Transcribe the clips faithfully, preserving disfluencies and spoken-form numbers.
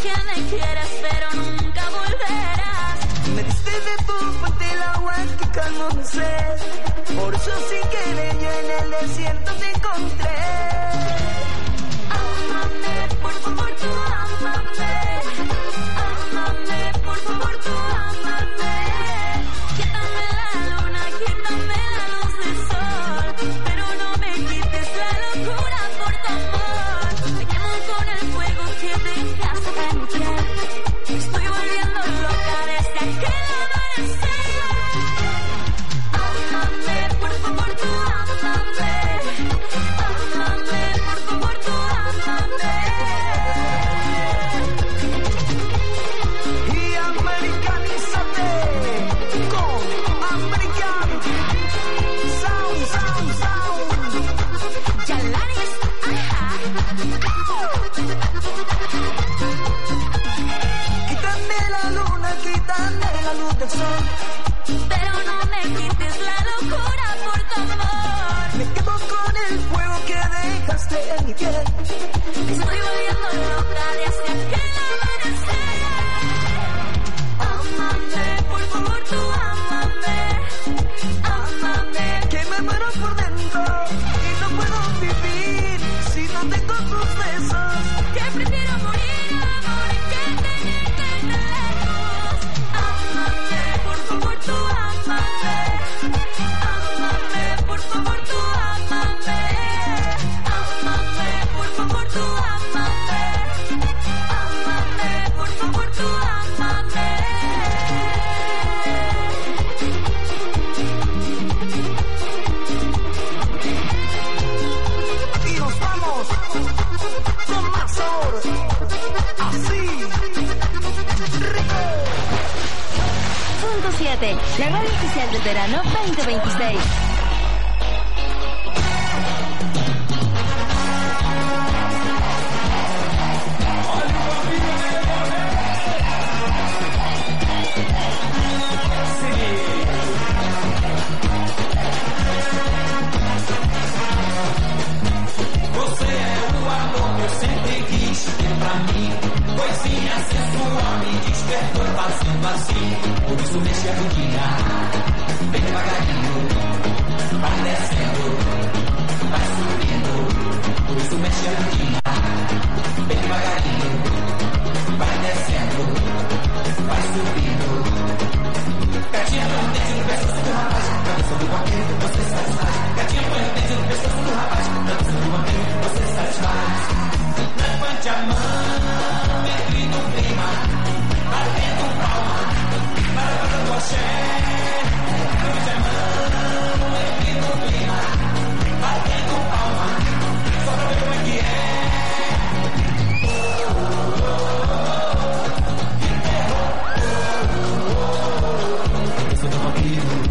que me quieres, pero nunca volverás. Me diste de tu fuente el agua que calmó mi sed. Por eso sin querer yo en el desierto te encontré. Ámame, por favor, tú ámame. Ámame, por favor, tú ámame. Quítame la luna, quítame la luz del sol, pero no me quites la locura por tu amor. Me quemo con el fuego que dejaste en mi piel. Me estoy volviendo loca desde aquel amanecer. Ámame, por favor, tú ámame. Ámame, por favor, tú ámame. Y americanízate con American Sound, Sound, Sound. Yalanis, ajá. Quítame la luna, quítame la luz del sol, Pero no me quites la locura por tu amor. me quedo con el fuego que dejaste en mi piel. Me estoy volviendo loca desde aquel amanecer. Ámame, por favor, tú ámame. Ámame, Que me muero por dentro y no puedo vivir si no tengo tus besos. que prefiero morir, amor, que tenerte lejos. Ámame, por favor, tú ámame. Ámame, por favor, tú ámame. Ámame, por favor, tú ámame. Ámame, por favor, tú ámame. Y nos vamos con más sabor, así, rico. Punto siete, la radio oficial del verano veinte veintiséis. Você é o amor que eu sempre quis ter pra mim. Coisinha sensual me despertou fazendo assim. Por isso mexe a bundinha, bem devagarinho. Vai descendo, vai subindo. Por isso mexe a bundinha, bem devagarinho. Vai descendo, vai subindo. Gatinha põe o dedo no pescoço do rapaz, pra dança do vaqueiro você satisfaz. Gatinha põe o dedo no pescoço do rapaz, pra dança do vaqueiro você satisfaz. Levante a mão, entre no clima, batendo palma, para para do axé. Levante a mão, entre no clima, batendo palma, só pra ver como é que é. Dança do vaqueiro.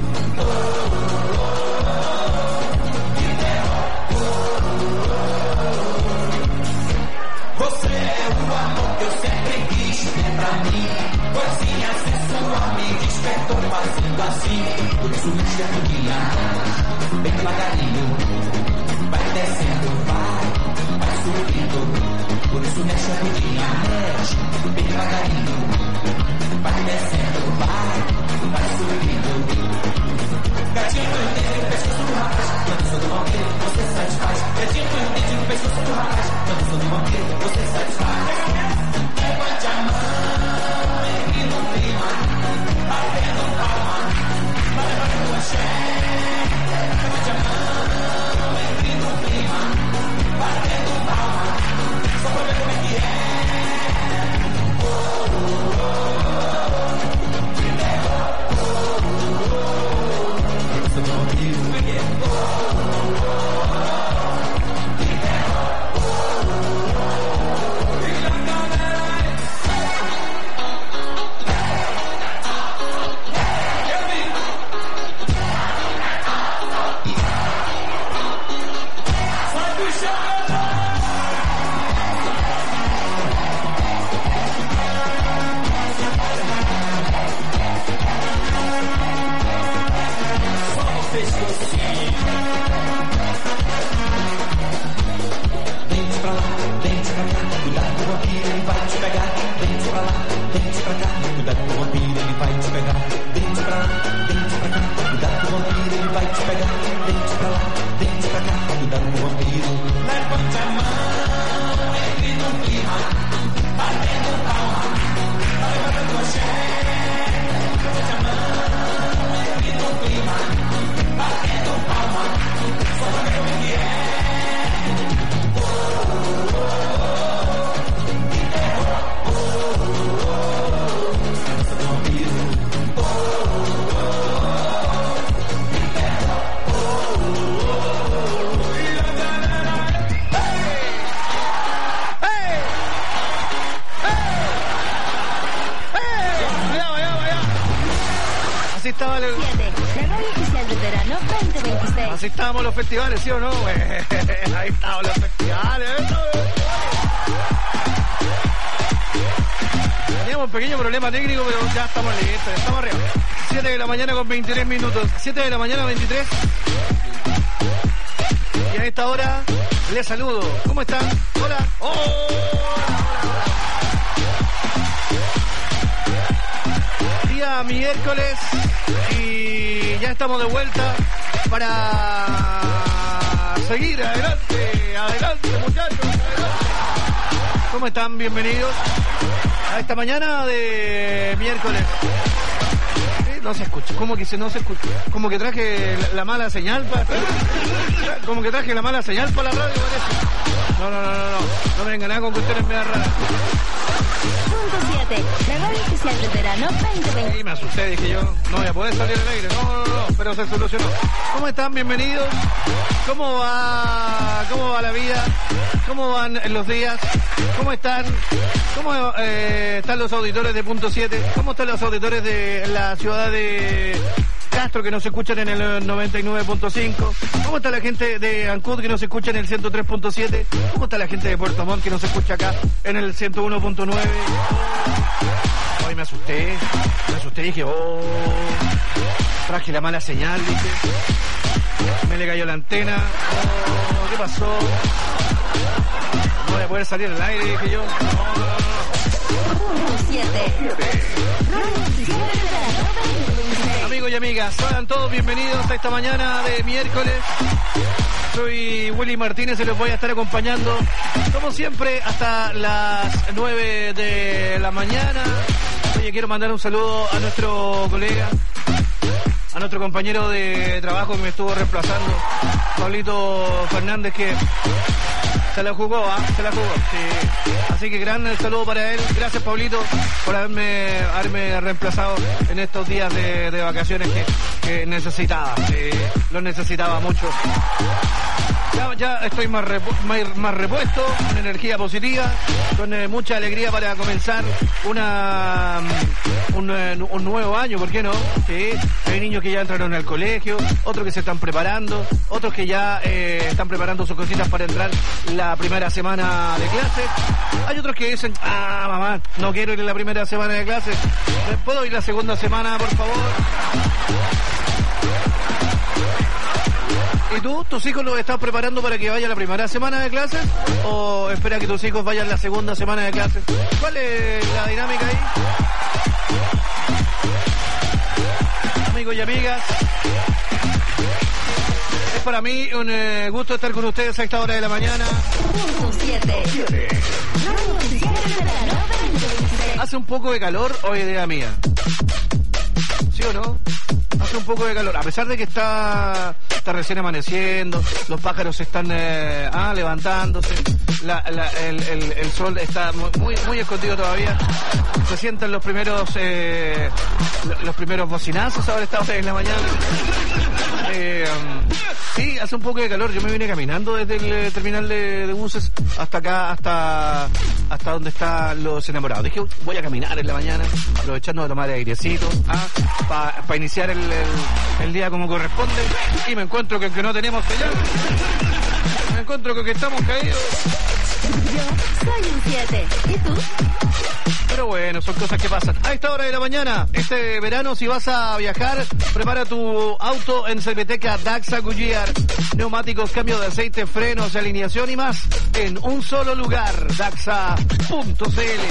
Você é o amor que eu sempre quis ter pra mim. Coisinha sensual me despertou fazendo assim. Por isso mexe a bundinha, bem devagarinho. Vai descendo, vai, vai subindo. Por isso mexe a bundinha, mexe, bem devagarinho. Vai descendo, vai, vai subindo. Gatinho põe o dedo no pescoço do rapaz, na dança do vaqueiro você satisfaz. Gatinho põe o dedo no pescoço do rapaz, na dança do vaqueiro você satisfaz. Levante a mão, entre no clima, batendo palma, vai levando o axé. Levante a mão, entre no clima, batendo palma, só pra ver como é que é. Oh, oh, oh. Dança do vaqueiro, yeah. Oh, oh, oh. Así estábamos los festivales, ¿sí o no? Ahí estaban los festivales. Teníamos un pequeño problema técnico, pero ya estamos listos, estamos arriba. siete de la mañana con veintitrés minutos. siete de la mañana, veintitrés. Y a esta hora les saludo. ¿Cómo están? Hola. Oh, hola, hola. Día miércoles y ya estamos de vuelta para seguir adelante, adelante muchachos, adelante. ¿Cómo están? Bienvenidos a esta mañana de miércoles. No se escucha, ¿cómo que se no se escucha? Como que traje la, la mala señal para... Como que traje la mala señal para la radio, parece. No, no, no, no, no, no me vengan nada con cuestiones medio raras. Punto siete, la radio oficial del verano veinte veinte. Y me asusté, dije yo, no voy a poder salir al aire. No, no, no, pero se solucionó. ¿Cómo están? Bienvenidos. ¿Cómo va, cómo va la vida? ¿Cómo van los días? ¿Cómo están? ¿Cómo eh, están los auditores de Punto siete? ¿Cómo están los auditores de la ciudad de Castro que nos escuchan en el noventa y nueve punto cinco? ¿Cómo está la gente de Ancud que nos escucha en el ciento tres punto siete? ¿Cómo está la gente de Puerto Montt que nos escucha acá en el ciento uno punto nueve? Hoy me asusté, me asusté y dije, oh, traje la mala señal, dije. Me le cayó la antena. Oh, ¿qué pasó? No voy a poder salir al aire, dije yo. No, no, no, no. Punto siete. Amigos y amigas, sean todos bienvenidos a esta mañana de miércoles. Soy Willy Martínez y los voy a estar acompañando, como siempre, hasta las nueve de la mañana. Oye, quiero mandar un saludo a nuestro colega, a nuestro compañero de trabajo que me estuvo reemplazando, Pablito Fernández, que se la jugó, ¿ah? ¿eh? Se la jugó, sí. Así que gran saludo para él. Gracias, Pablito, por haberme, haberme reemplazado en estos días de, de vacaciones que, que necesitaba. Sí, lo necesitaba mucho. Ya, ya estoy más, repu más, más repuesto, con energía positiva, con eh, mucha alegría para comenzar una un, un nuevo año, ¿por qué no? Sí. Hay niños que ya entraron al colegio, otros que se están preparando, otros que ya eh, están preparando sus cositas para entrar la primera semana de clase. Hay otros que dicen, ah, mamá, no quiero ir en la primera semana de clase, ¿puedo ir la segunda semana, por favor? ¿Y tú, tus hijos los estás preparando para que vayan la primera semana de clases? ¿O espera que tus hijos vayan la segunda semana de clases? ¿Cuál es la dinámica ahí? Amigos y amigas, es para mí un eh, gusto estar con ustedes a esta hora de la mañana. Punto siete. Hace un poco de calor o idea mía. ¿Sí o no? Hace un poco de calor, a pesar de que está, está recién amaneciendo, los pájaros están eh, ah, levantándose, la, la, el, el, el sol está muy, muy escondido todavía, se sienten los primeros eh, los primeros bocinazos ahora esta hora en la mañana. Eh, sí, hace un poco de calor, yo me vine caminando desde el eh, terminal de, de buses hasta acá, hasta hasta donde están los enamorados. Dije, voy a caminar en la mañana, aprovechando de tomar airecito, ah, para pa iniciar el, el, el día como corresponde, y me encuentro que, que no tenemos señal, me encuentro que, que estamos caídos. Yo soy un siete. ¿Y tú? Pero bueno, son cosas que pasan. A esta hora de la mañana, este verano, si vas a viajar, prepara tu auto en Serviteca Daxa Goodyear. Neumáticos, cambio de aceite, frenos, alineación y más en un solo lugar. Daxa punto c l.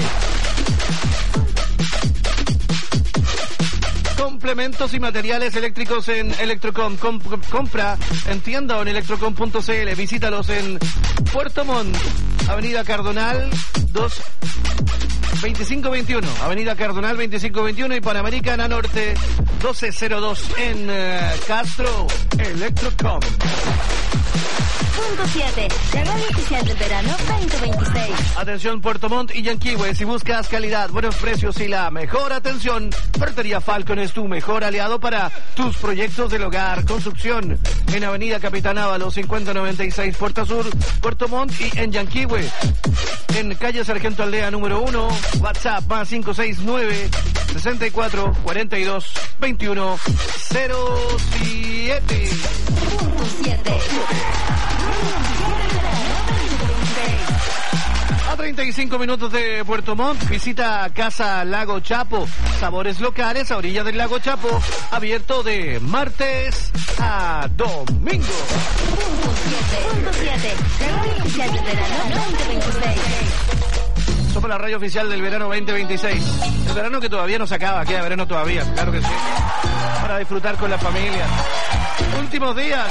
Complementos y materiales eléctricos en Electrocom. Com compra en tienda o en electrocom punto c l. Visítalos en Puerto Montt, Avenida Cardonal dos veinticinco veintiuno, Avenida Cardonal veinticinco veintiuno y Panamericana Norte doce cero dos en uh, Castro. Electrocom. Punto siete, la radio oficial del verano veinte veintiséis. Atención Puerto Montt y Yanquihue, si buscas calidad, buenos precios y la mejor atención, Ferretería Falcon es tu mejor aliado para tus proyectos del hogar. Construcción en Avenida Capitán Ábalos cincuenta noventa y seis, Puerta Sur, Puerto Montt, y en Yanquihue en calle Sargento Aldea número uno. WhatsApp más cinco seis nueve, sesenta y cuatro, cuarenta y dos, veintiuno, cero siete. Punto siete. A treinta y cinco minutos de Puerto Montt, visita Casa Lago Chapo, sabores locales a orillas del Lago Chapo, abierto de martes a domingo. Punto siete. La radio oficial del verano veinte veintiséis. Somos la radio oficial del verano veinte veintiséis. El verano que todavía no se acaba, queda verano todavía, claro que sí. Para disfrutar con la familia. Últimos días.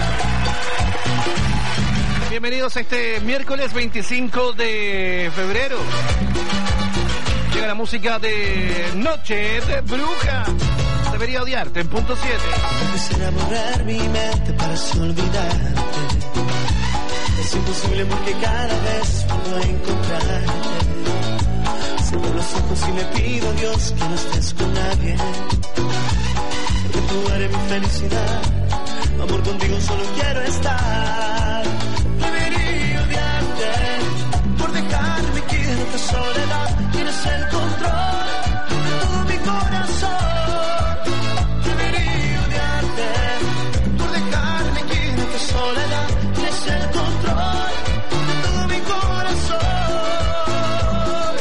Bienvenidos a este miércoles veinticinco de febrero. Llega la música de Noche de Bruja. Debería odiarte en punto siete. Quisiera borrar mi mente para así olvidarte. Es imposible porque cada vez puedo encontrarte. Cierro los ojos y le pido a Dios que no estés con nadie. Porque tú eres mi felicidad. Amor, contigo solo quiero estar. Debería odiarte por dejarme aquí en esta soledad. Tienes el control de todo mi corazón. Debería odiarte por dejarme aquí en esta soledad. Tienes el control de todo mi corazón.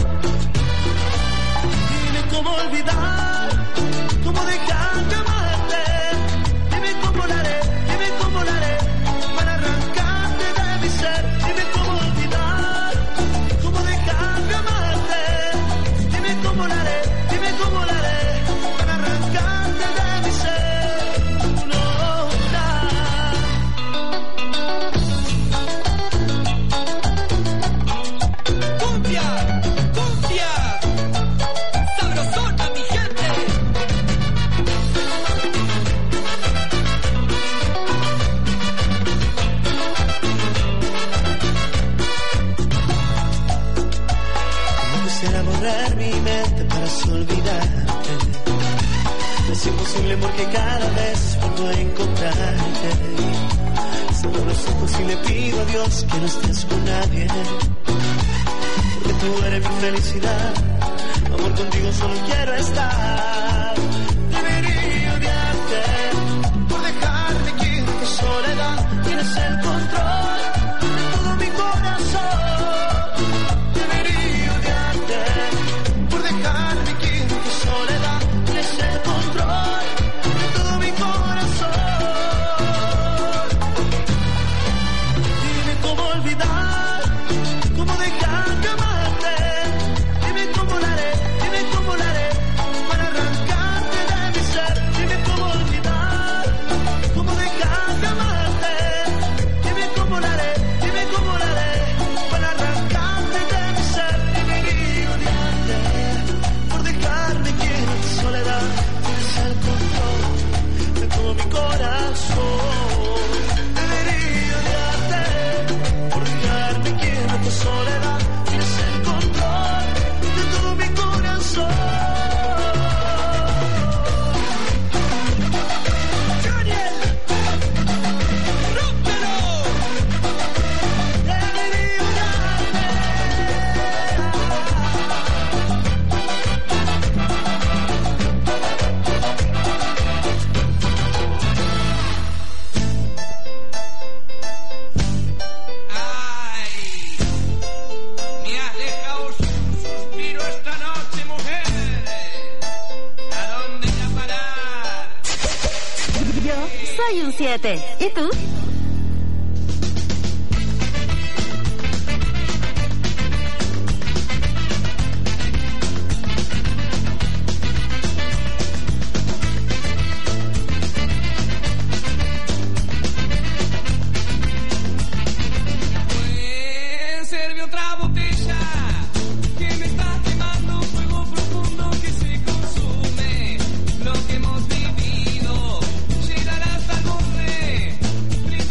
Dime cómo olvidar, cómo dejar de amarte. Dime cómo lo haré, dime cómo lo haré para arrancarte de mi ser. Dime cómo olvidar, cómo dejar de amarte. Dime cómo lo haré, dime cómo lo haré para arrancarte de mi ser. No, Cumbia, cumbia, sabrosona mi gente. Quisiera borrar mi mente para así olvidarte. Es imposible porque cada vez vuelvo a encontrarte. Cierro los ojos y le pido a Dios que no estés con nadie. Porque tú eres mi felicidad. Amor, contigo solo quiero estar. Debería odiarte por dejarme aquí en tu soledad. Tienes el control de todo mi corazón. Debería odiarte por dejarme aquí en tu soledad. Tienes el control de todo mi corazón. Dime cómo olvidar, cómo dejar de amarte. Dime cómo lo haré, dime cómo lo haré para arrancarte de mi ser. Dime cómo olvidar, cómo dejar de amarte. Dime cómo lo haré, dime cómo lo haré para arrancarte de mi ser. Debería odiarte por dejarme aquí en tu soledad. Tienes el control de todo mi corazón. Debería odiarte por dejarme aquí en tu soledad. Tienes el control de todo mi corazón. Daniel, rómpelo. Debería odiarte. Ay, me has dejado un suspiro esta noche, mujer. ¿A dónde irá a parar? Yo soy un siete. ¿Y tú? Pues serve otra botella que me está quemando un fuego profundo que se consume. Lo que hemos vivido llegará hasta el borde.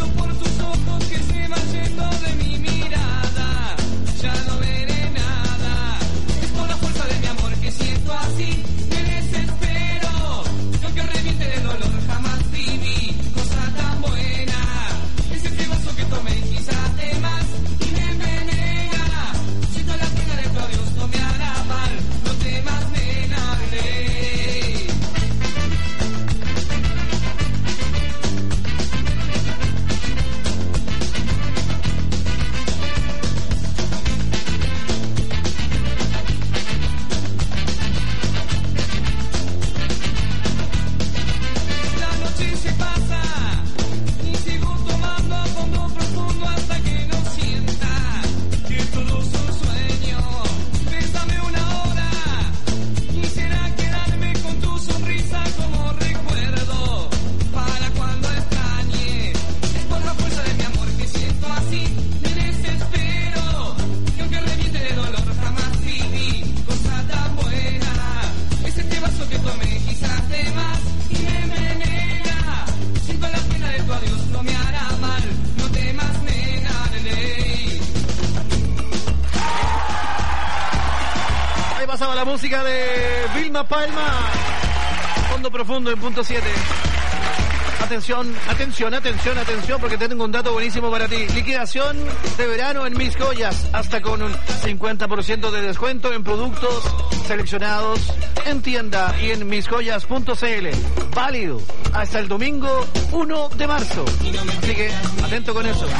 pasaba la música de Vilma Palma. Fondo profundo en punto siete. Atención, atención, atención, atención, porque tengo un dato buenísimo para ti. Liquidación de verano en Mis Joyas, hasta con un cincuenta por ciento de descuento en productos seleccionados en tienda y en mis joyas punto c l. Válido hasta el domingo uno de marzo. Así que atento con eso.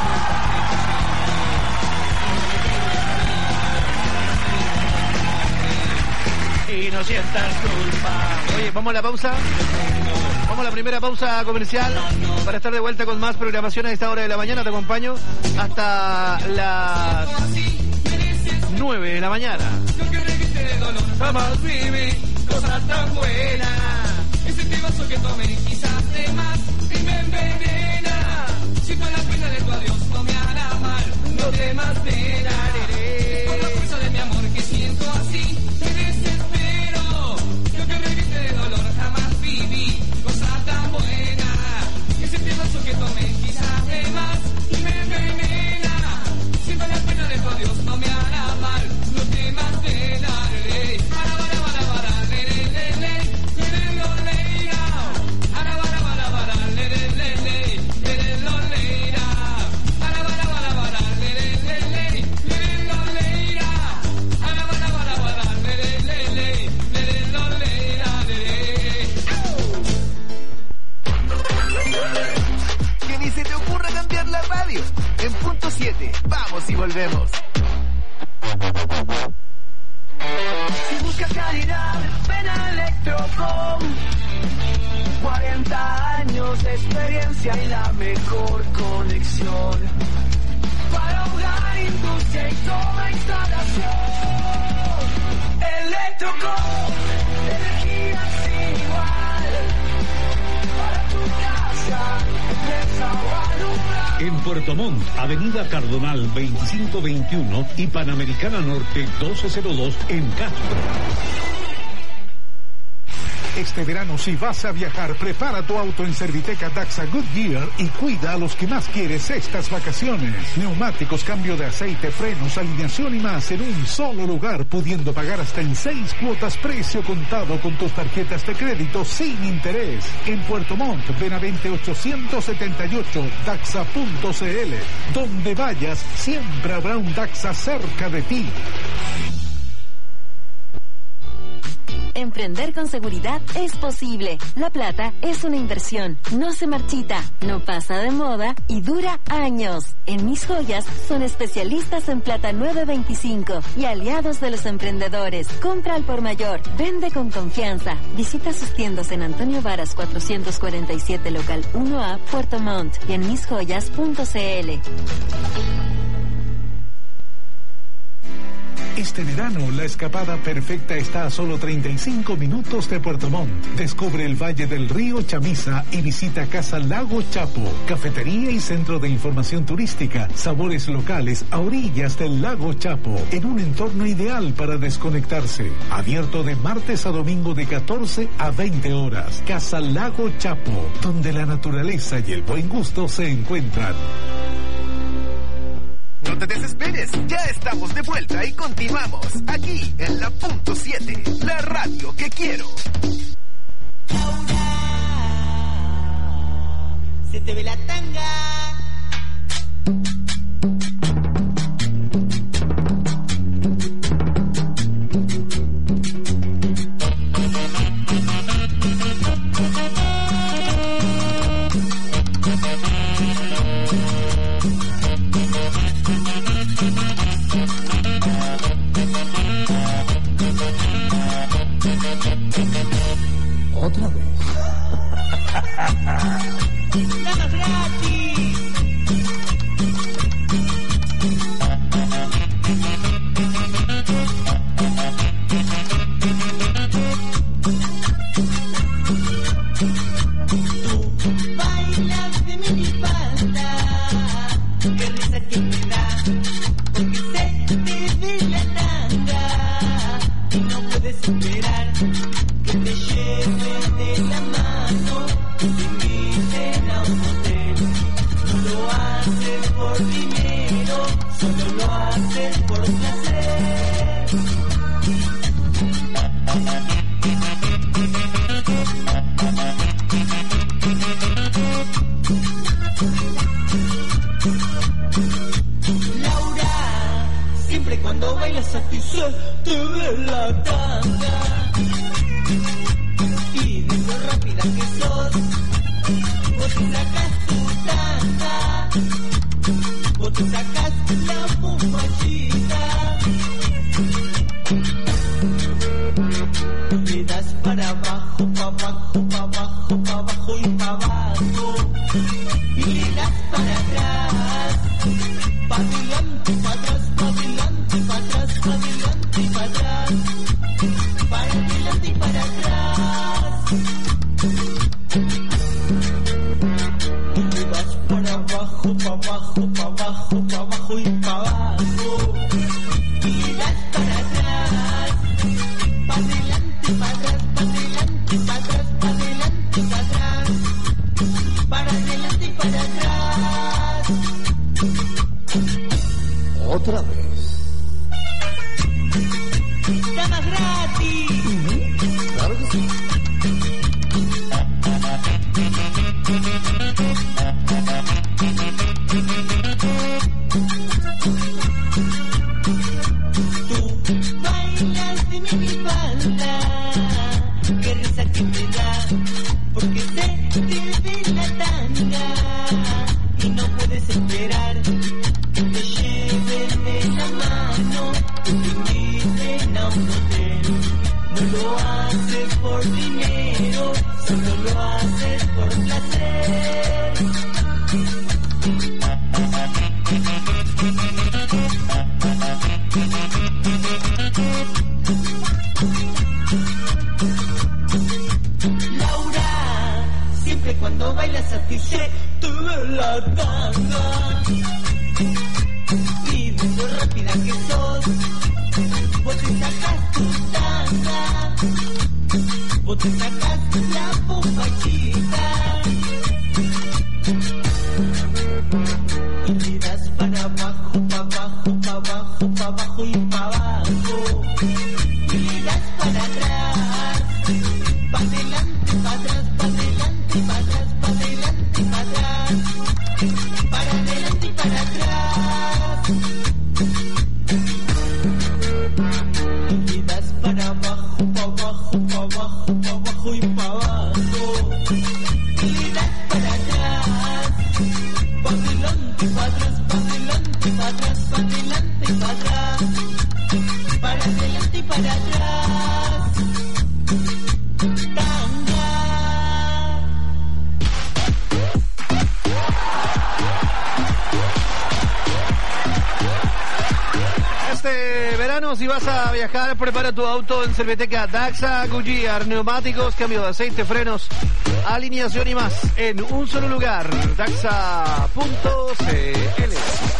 Y no sientas culpa. Oye, vamos a la pausa. Vamos a la primera pausa comercial para estar de vuelta con más programación a esta hora de la mañana. Te acompaño hasta las nueve de la mañana. Jamás viví cosas tan buenas. Ese vaso que tomé quizás de más y me envenena. Si con la pena de tu adiós no me hará mal, no te más pena. Por la fuerza de mi amor que siento así, me desespero. Yo que regrese de dolor jamás viví cosas tan buenas. Ese vaso que tomé quizás de más y me envenena. Si con la pena de tu adiós no me hará mal, no te más pena. En punto siete, vamos y volvemos. Si buscas calidad, ven a Electrocom. cuarenta años de experiencia y la mejor conexión. Para hogar, industria y toda instalación. Electrocom, energía sin igual. Para tu casa, empresa o alumbrar. En Puerto Montt, Avenida Cardonal veinticinco veintiuno y Panamericana Norte doce cero dos en Castro. Este verano, si vas a viajar, prepara tu auto en Serviteca Daxa Goodyear y cuida a los que más quieres estas vacaciones. Neumáticos, cambio de aceite, frenos, alineación y más en un solo lugar, pudiendo pagar hasta en seis cuotas precio contado con tus tarjetas de crédito sin interés. En Puerto Montt, Benavente ochocientos setenta y ocho, daxa punto c l. Donde vayas, siempre habrá un Daxa cerca de ti. Emprender con seguridad es posible. La plata es una inversión, no se marchita, no pasa de moda y dura años. En Mis Joyas son especialistas en plata nueve veinticinco y aliados de los emprendedores. Compra al por mayor, vende con confianza. Visita sus tiendas en Antonio Varas cuatrocientos cuarenta y siete, local uno A, Puerto Montt y en mis joyas punto c l. Este verano, la escapada perfecta está a solo treinta y cinco minutos de Puerto Montt. Descubre el Valle del Río Chamisa y visita Casa Lago Chapo, cafetería y centro de información turística, sabores locales a orillas del Lago Chapo, en un entorno ideal para desconectarse. Abierto de martes a domingo de catorce a veinte horas. Casa Lago Chapo, donde la naturaleza y el buen gusto se encuentran. No te desesperes, ya estamos de vuelta y continuamos aquí en la punto siete, la radio que quiero. Se te ve la tanga. Otra vez. ¡Damas gratis! bailas a ti se te ve la tanga. Y de lo rápida que sos, vos te sacas tu tanga, vos te sacas la bombachita. Le das para abajo, para abajo, para abajo, para abajo y para abajo. Y le das para atrás, para adelante, para atrás, para adelante, para atrás, para adelante y para atrás, para adelante y para atrás. Y le das para abajo, para abajo, para abajo, para abajo y para abajo. Y le das para atrás, para adelante, para atrás, para adelante, para atrás, para adelante, para atrás, para adelante y para atrás. Otra vez. Damas gratis. Claro que sí. Tú bailas de mi banda, qué risa que me da, porque se te ve la tanga y no puedes esperar que te lleven de la mano, que te inviten a un hotel. No lo haces por dinero, solo lo haces por placer. Laura, siempre cuando bailas a ti se te ve la tanga. Y de lo rápida que sos, vos te sacas tu tanga, vos te sacas la bombachita. Y le das para abajo, para abajo, para abajo, para abajo y para abajo. Y le das para atrás, para adelante, para atrás, para adelante, para atrás, para adelante, para atrás, para adelante y para atrás. Y le das para abajo, para abajo, para abajo, para abajo y para abajo. Y le das para atrás, para adelante, para atrás, para adelante, para atrás, para adelante, para atrás, para adelante y para atrás. Tanga. Este verano, si vas a viajar, prepara tu auto en Serviteca Daxa Goodyear. Neumáticos, cambio de aceite, frenos, alineación y más en un solo lugar. Daxa punto c l.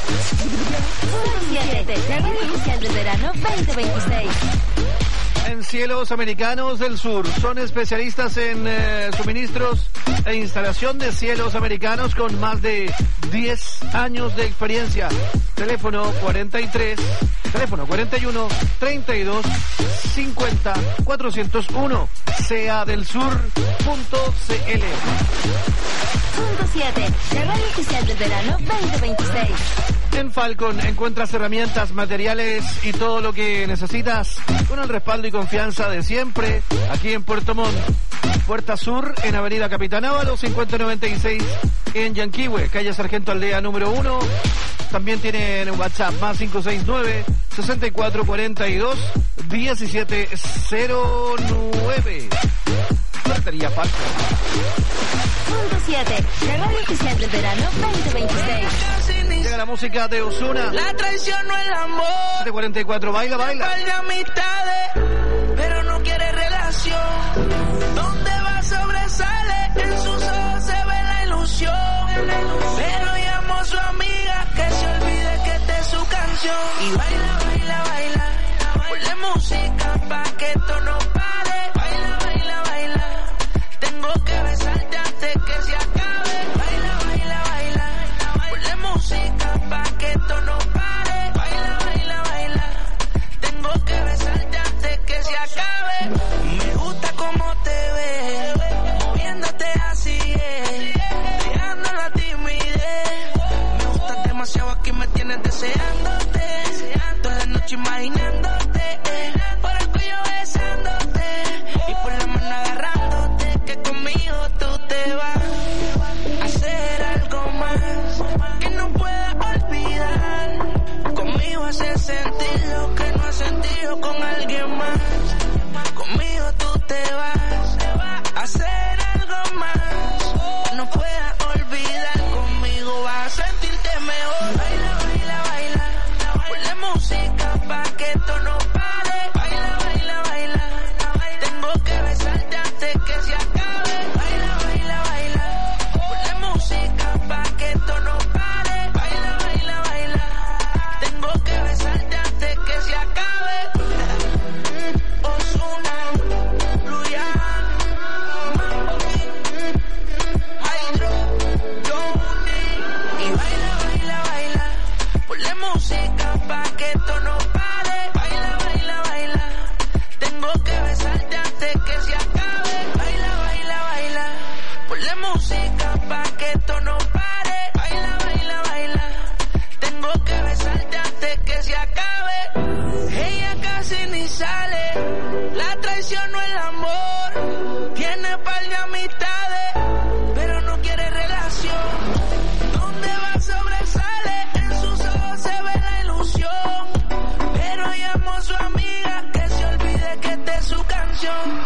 siete, la radio oficial del verano veinte veintiséis. En Cielos Americanos del Sur son especialistas en eh, suministros e instalación de cielos americanos con más de diez años de experiencia. Teléfono cuarenta y tres, teléfono cuarenta y uno, treinta y dos, cincuenta, cuatrocientos uno, sea del sur punto c l. Punto siete, la radio oficial del verano veinte veintiséis. En Falcon encuentras herramientas, materiales y todo lo que necesitas con el respaldo y confianza de siempre aquí en Puerto Montt. Puerta Sur en Avenida Capitán Ávalo cincuenta noventa y seis en Yanquihue, calle Sargento Aldea número uno. También tienen WhatsApp más cinco seis nueve, sesenta y cuatro cuarenta y dos, diecisiete cero nueve. Ferretería Falcon. Punto siete, la radio oficial del verano veinte veintiséis. Llega la música de Ozuna. La traición no es el amor. siete cuarenta y cuatro, baila, baila. Par de amistades, pero no quiere relación. Donde va sobresale, en sus ojos se ve la ilusión. Pero llamó a su amiga que se olvide que esta es su canción. Y baila, baila, baila, ponle música pa' que esto no pare. Baila, baila, baila, tengo que besarte antes que se acabe. Baila, baila, baila, ponle música pa' que esto no pare. Baila, baila, baila, tengo que besarte antes que se acabe. Me gusta cómo te ves, moviéndote así es, dejando la timidez. Me gustas demasiado, aquí me tienes deseándote, toda la noche imaginando. eh, eh. Por el cuello besándote y por la mano agarrándote, que conmigo tú te vas a hacer algo más que no pueda olvidar. Conmigo hacer sentir lo que no has sentido con alguien más. Conmigo tú te vas a hacer algo más, no puedas olvidar. Conmigo vas a sentirte mejor. Baila, baila, baila, ponle música pa' que esto no pare. Baila, baila, baila, tengo que besarte antes que se acabe. Baila, baila, baila, ponle música pa' que esto no pare. Baila, baila, baila, tengo que besarte antes que se acabe. Música pa' que esto no pare. Baila, baila, baila, tengo que besarte antes que se acabe. Baila, baila, baila, ponle música pa' que esto no pare. Baila, baila, baila, tengo que besarte antes que se acabe. Ella casi ni sale, la traición no el amor. Tiene par de amistades, pero no quiere relación. ¿Dónde va sobresale? En sus ojos se ve la ilusión, pero llamó a su amiga que se olvide que esta es su canción.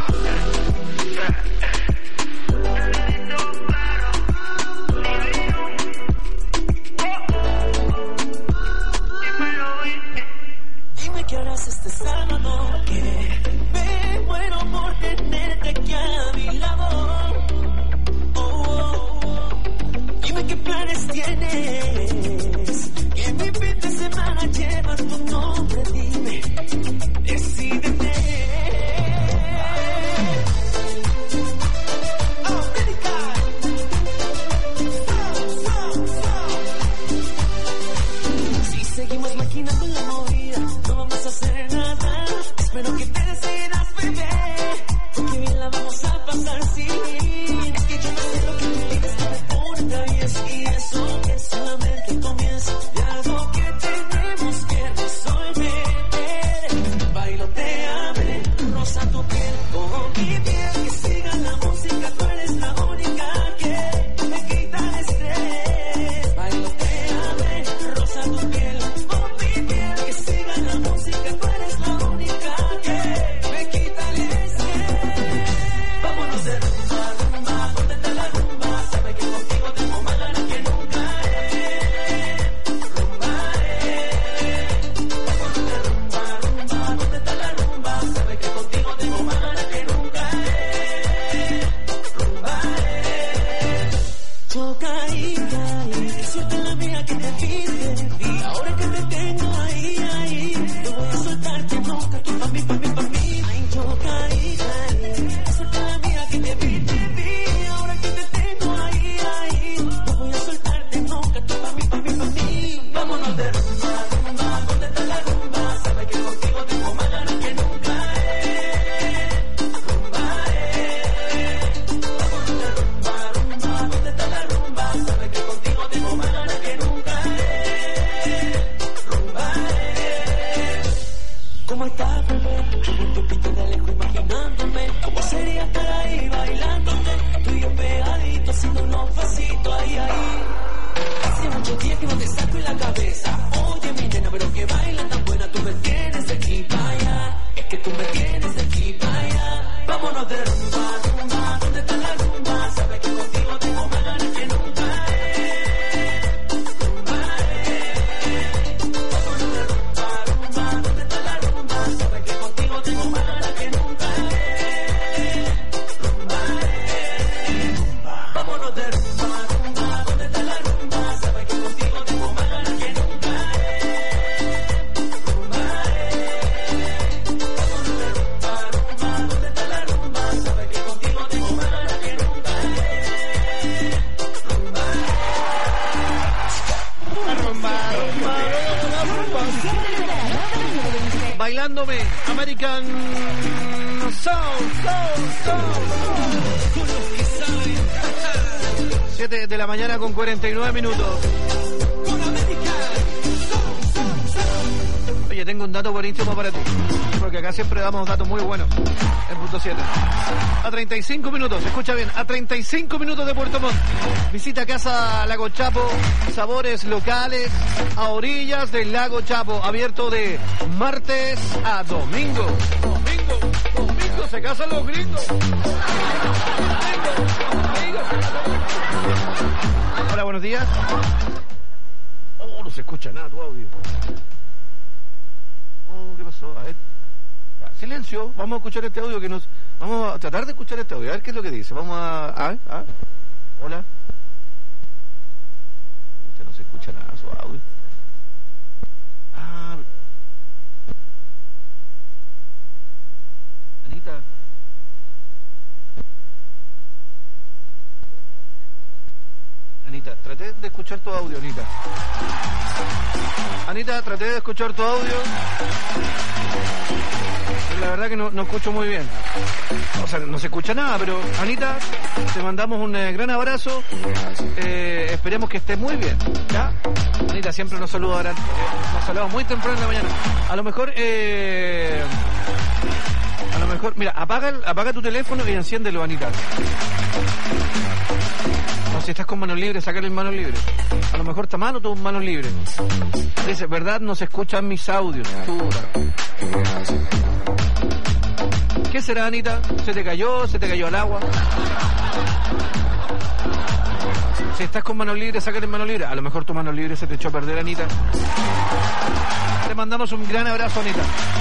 Dime qué harás este sábado, que me muero por tenerte aquí a mi lado. Oh, oh, oh. Dime qué planes tienes, que mi fin de semana llevas tu nombre, dime, decídete. Si seguimos maquinando la movida, no vamos a hacer nada. Espero que te decidas, bebé, porque bien la vamos a pasar, sí. Es que yo no sé lo que tú tienes que me pone travieso, y eso que solamente comienza de algo que tenemos que resolver. Bailoteame, rosa tu piel con mi piel, que siga la música, tú eres la única que me quita el estrés. Bailoteame, rosa tu piel con mi piel, que siga la música, tú eres la única que me quita el estrés. Vámonos de rumba, rumba, ¿dónde está la rumba? Sabe que contigo tengo más ganas que nunca, eh. Rumba, eh. Vámonos de rumba, rumba, ¿dónde está la rumba? Sabe que contigo tengo más ganas que nunca, eh. Rumba, eh. Choca y caí, qué suerte la mía que te vi, te vi. Ahora que te tengo ahí, ahí, no voy a soltarte nunca, tú pa' mí, pa' mí, pa' mí. Ay, choca y caí, qué suerte la mía que te vi, te vi. Ahora que te tengo ahí, ahí, no voy a soltarte nunca, tú pa' mí, pa' mí, pa' mí. Vámonos de rumba, rumba, ¿dónde está la rumba? Sabe que contigo tengo más ganas que nunca, eh. Rumba, eh. Vámonos de rumba, rumba, ¿dónde está la rumba? Sabe que contigo tengo más ganas que nunca, eh. Rumba, eh. ¿Cómo estás, bebé? Con un topito de lejos imaginándome cómo sería estar ahí bailándote, tú y yo pegaditos haciendo unos pasitos ahí, ahí. Hace muchos días que no te saco en la cabeza. Oye, mi nena, pero que baila tan buena, tú me tienes de aquí para allá. Es que tú me tienes de aquí para allá. Vámonos de rumba, rumba, ¿dónde está la rumba? Sabes que contigo tengo más ganas que nunca, eh. Rumba, eh. Vámonos de rumba, rumba, ¿dónde está la rumba? Sabes que contigo tengo más ganas que nunca, eh. Rumba, eh. Vámonos de rumba, rumba, ¿dónde está la rumba? Sabes que contigo tengo más ganas que nunca, eh. Rumba, eh. Vámonos de rumba, rumba, ¿dónde está la rumba? Sabes que contigo tengo más ganas que nunca, eh. Rumba, Bailándome, American Soul, Soul, Soul. siete de la mañana con cuarenta y nueve minutos. Oye, Oye, tengo un dato buenísimo para ti, porque acá siempre damos datos muy buenos en punto siete. A treinta y cinco minutos, escucha bien, a treinta y cinco minutos de Puerto Montt. Visita Casa Lago Chapo, sabores locales a orillas del Lago Chapo, abierto de martes a domingo. Domingo, domingo, se casan los gringos. Domingo, domingo, se casan los gringos. Hola, buenos días. Oh, no se escucha nada tu audio. Oh, ¿qué pasó? A ver. Silencio, vamos a escuchar este audio que nos... Vamos a tratar de escuchar este audio, a ver qué es lo que dice. Vamos a... a, ver, a ver. Hola. No se escucha nada su audio. Ah. Anita. Anita, traté de escuchar tu audio, Anita. Anita, traté de escuchar tu audio. La verdad que no, no escucho muy bien. O sea, no se escucha nada, pero Anita, te mandamos un eh, gran abrazo. Eh, esperemos que estés muy bien, ¿ya? Anita siempre nos saluda, eh, nos saluda muy temprano en la mañana. A lo mejor, eh, a lo mejor, mira, apaga, apaga tu teléfono y enciéndelo, Anita. O si estás con manos libres, sácale en manos libres. A lo mejor está mano tu manos libres. Dice, ¿verdad? No se escuchan mis audios. Puta. ¿Qué será, Anita? ¿Se te cayó? ¿Se te cayó al agua? Si estás con manos libres, sácale en manos libres. A lo mejor tu mano libre se te echó a perder, Anita. Te mandamos un gran abrazo, Anita.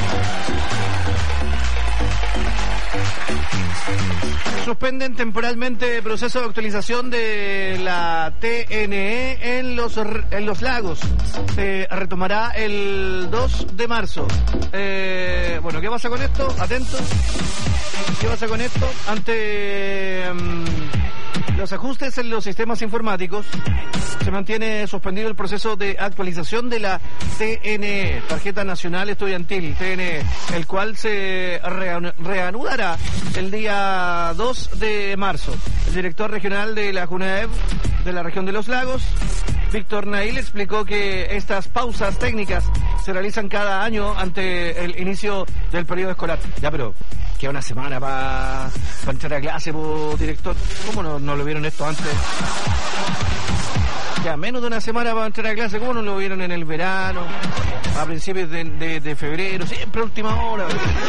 Suspenden temporalmente el proceso de actualización de la T N E en los, en los lagos. Se retomará el dos de marzo. Eh, bueno, ¿qué pasa con esto? Atentos. ¿Qué pasa con esto? Ante um, los ajustes en los sistemas informáticos, se mantiene suspendido el proceso de actualización de la T N E, Tarjeta Nacional Estudiantil, T N E, el cual se reanudará el día dos de marzo. El director regional de la JUNAEV de la región de los lagos, Víctor Nail, explicó que estas pausas técnicas se realizan cada año ante el inicio del periodo escolar. Ya, pero queda una semana para pa entrar a clase, po, director. ¿Cómo no, no lo vieron esto antes? Ya, menos de una semana para entrar a clase. ¿Cómo no lo vieron en el verano? A principios de, de, de febrero, siempre a última hora.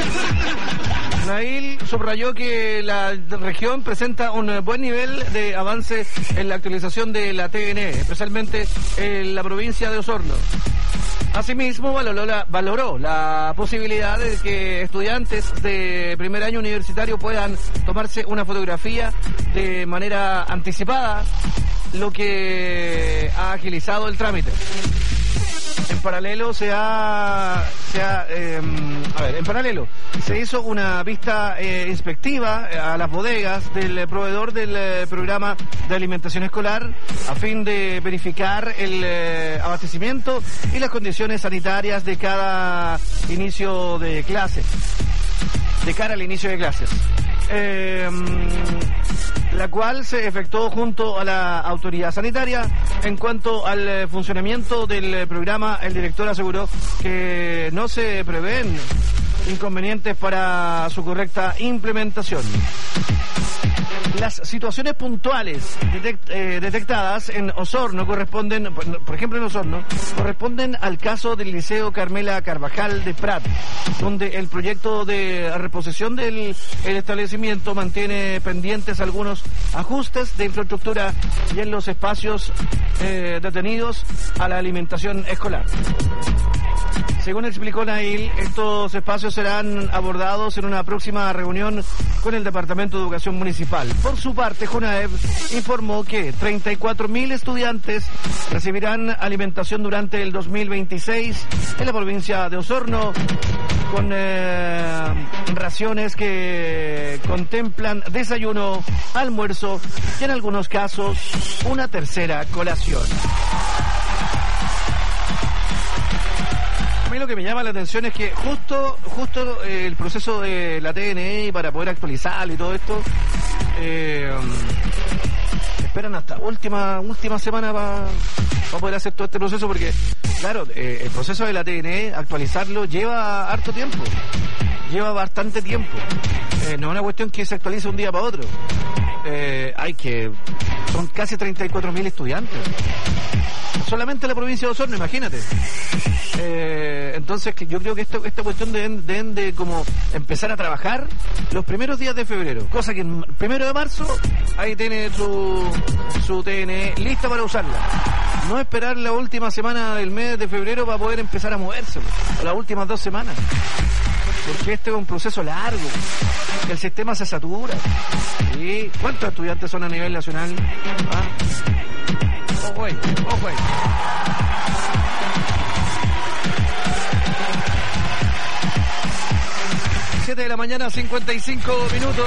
Nail subrayó que la región presenta un buen nivel de avance en la actualización de la T N E, especialmente en la provincia de Osorno. Asimismo, valoró la, valoró la posibilidad de que estudiantes de primer año universitario puedan tomarse una fotografía de manera anticipada, lo que ha agilizado el trámite. En paralelo se ha, se ha eh, a ver, en paralelo se hizo una vista eh, inspectiva a las bodegas del proveedor del eh, programa de alimentación escolar a fin de verificar el eh, abastecimiento y las condiciones sanitarias de cada inicio de clases, de cara al inicio de clases. Eh, la cual se efectuó junto a la autoridad sanitaria. En cuanto al funcionamiento del programa, el director aseguró que no se prevén inconvenientes para su correcta implementación. Las situaciones puntuales detect, eh, detectadas en Osorno corresponden, por ejemplo en Osorno, corresponden al caso del Liceo Carmela Carvajal de Prat, donde el proyecto de reposición del el establecimiento mantiene pendientes algunos ajustes de infraestructura y en los espacios eh, detenidos a la alimentación escolar. Según explicó Nail, estos espacios serán abordados en una próxima reunión con el Departamento de Educación Municipal. Por su parte, JUNAEV informó que treinta y cuatro mil estudiantes recibirán alimentación durante el dos mil veintiséis en la provincia de Osorno, con eh, raciones que contemplan desayuno, almuerzo y en algunos casos una tercera colación. A mí lo que me llama la atención es que justo justo eh, el proceso de la T N E para poder actualizar y todo esto eh, esperan hasta última última semana para pa poder hacer todo este proceso, porque, claro, eh, el proceso de la T N E, actualizarlo, lleva harto tiempo, lleva bastante tiempo. Eh, no es una cuestión que se actualice un día para otro. Eh, hay que... Son casi treinta y cuatro mil estudiantes. Solamente en la provincia de Osorno, imagínate. Eh, entonces, que yo creo que esto, esta cuestión deben, deben de como empezar a trabajar los primeros días de febrero. Cosa que el primero de marzo, ahí tiene su, su T N E lista para usarla. No esperar la última semana del mes de febrero para poder empezar a moverse, o las últimas dos semanas. Porque este es un proceso largo, el sistema se satura. ¿Sí? ¿Cuántos estudiantes son a nivel nacional? ¿Ah? Ojo ahí, ojo ahí. siete de la mañana, cincuenta y cinco minutos.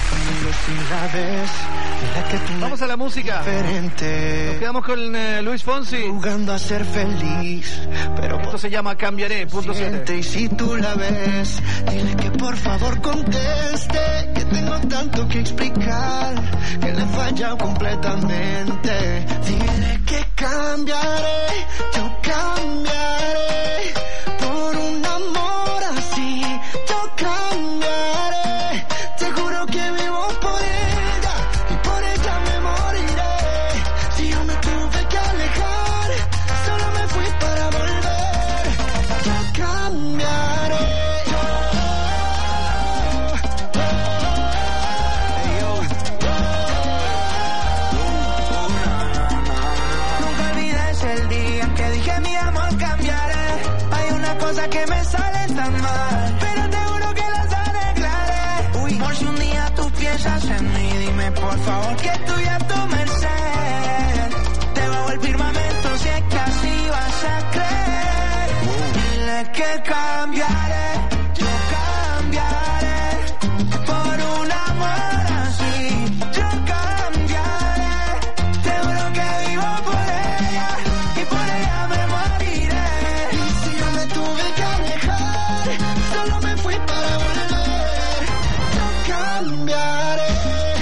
Vamos a la música. Diferente. Nos quedamos con eh, Luis Fonsi. Jugando a ser feliz, pero esto se llama Cambiaré, punto siete. Y si tú la ves, dile que por favor conteste, que tengo tanto que explicar, que le he fallado completamente. Dile que cambiaré, yo cambiaré por un amor así. Yo cambiaré, te juro que vivo por ella y por ella me moriré. Si yo me tuve que alejar, solo me fui para volver. Yo cambiaré. Nunca olvides el día que dije mi amor cambiaré. Hay una cosa que me sale tan mal, pero te juro que las arreglaré. Uy, por si un día tú piensas en mí, dime por favor que estoy a tu merced. Debajo el firmamento, si es que así vas a creer. Dile que cambiaré, yo cambiaré por un amor así. Yo cambiaré, te juro que vivo por ella y por ella me moriré. Y si yo me tuve que alejar, solo me fui para volver. Yo cambiaré.